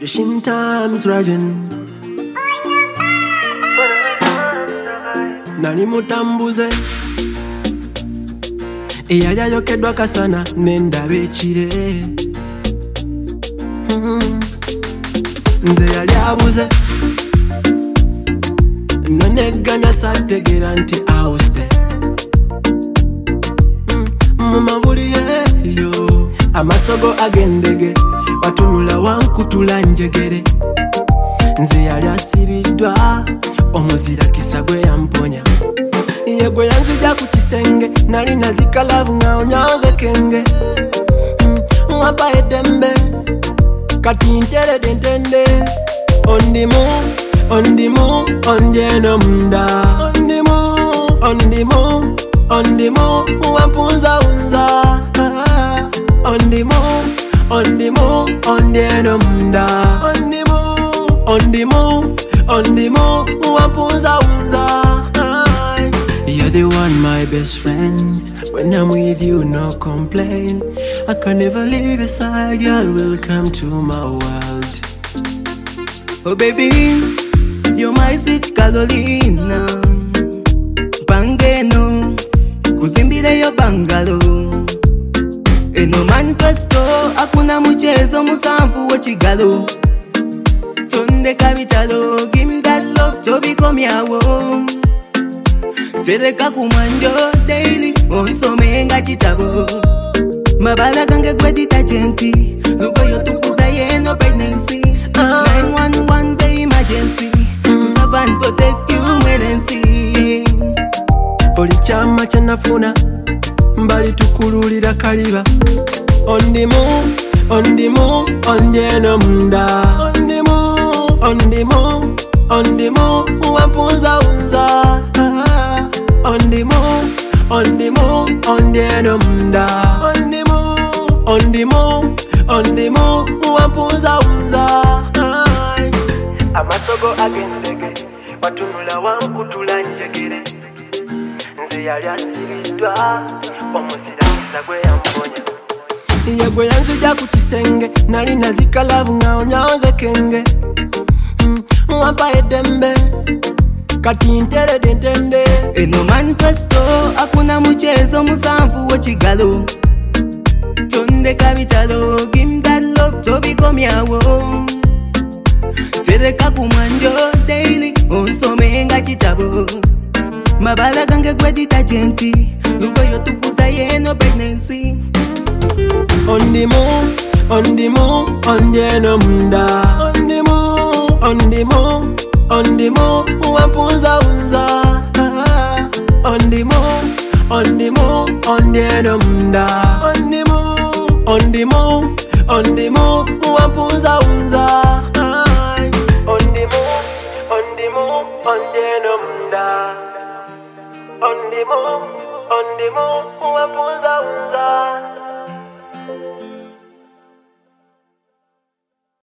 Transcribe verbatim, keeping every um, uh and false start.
Fishing time's rising. Nali mutambuze eyali ayokeddwa kasana n'endaba ekire. Mm. Nze yali abuze nonegamya sategera nti auste mu mabuli yeyo amasogo agendege watunula wankutula njegere. Nze yali asibiddwa omuzira kisa gwe yamponya. Ye gwe yanzija ku kisenge nali nazikalavu nga onyanze kenge. Wapa edembe kati nterede ntende. Ondimu, ondimu, ondyeno munda. Ondimu, ondimu, ondimu, wampunza unza. Ondimu, ondimu, ondyeno munda. Ondimu, ondimu, ondimu, wampunza unza. You're the one, my best friend. When I'm with you, no complaint. I can never leave your side, girl. Welcome to my world. Oh baby, you're my sweet Carolina. Bangeno, kuzimbire yo bangalo. Eno manifesto, akuna muchezo musanfu wachigalo. Tonde kabitalo, give me that love to become your own. Teleka kumanjo daily, onsome nga kitabo. Mabala gange gwe detergenti, lugo yotukuza ye no pregnancy. nine one one say emergency, to serve and protect you emergency. Oli chama chanafuna, mbali tukululira kaliba. Ondimu, ondimu, ondyeno munda. Ondimu, ondimu, ondimu, wampunza unza. Ondimu, ondimu, ondyeno munda. Ondimu, ondimu, ondimu, wampunza unza. Amasogo agendege watunula wankutula njegere. Nze yali asibiddwa omuzira kisa gwe yamponya. Ye gwe yanzija ku kisenge nali nazikalavu nga onyanze kenge. Wampa edembe kati nterede ntende. Eno manifesto akuna muchezo musanfu wachigalo. Tonde kabitalo, give me that love to become your own. Teleka kumanjo daily, onsome nga kitabo. Mabala gange gwe detergenti, lugo yotukuza ye no pregnancy. Ondimu, ondimu, ondyeno munda. Ondimu, ondimu, ondimu, wampunza unza. Ondimu, ondimu, ondyeno munda. Ondimu, ondimu, ondimu, wampunza unza. Ondimu, ondimu, ondyeno munda. Ondimu, ondimu, wampunza unza.